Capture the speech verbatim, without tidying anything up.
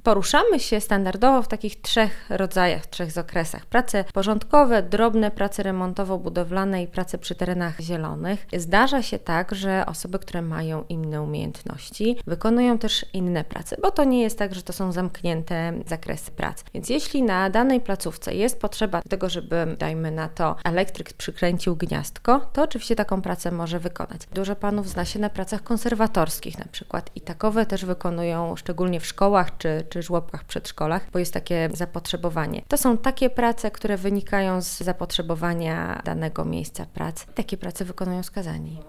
Poruszamy się standardowo w takich trzech rodzajach, trzech zakresach. Prace porządkowe, drobne prace remontowo-budowlane i prace przy terenach zielonych. Zdarza się tak, że osoby, które mają inne umiejętności, wykonują też inne prace, bo to nie jest tak, że to są zamknięte zakresy prac. Więc jeśli na danej placówce jest potrzeba do tego, żeby, dajmy na to, elektryk przykręcił gniazdko, to oczywiście taką pracę może wykonać. Dużo panów zna się na pracach konserwatorskich na przykład i takowe też wykonują szczególnie w szkołach czy, czy żłobkach, przedszkolach, bo jest takie zapotrzebowanie. To są takie prace, które wynikają z zapotrzebowania danego miejsca pracy. Takie prace wykonują skazani.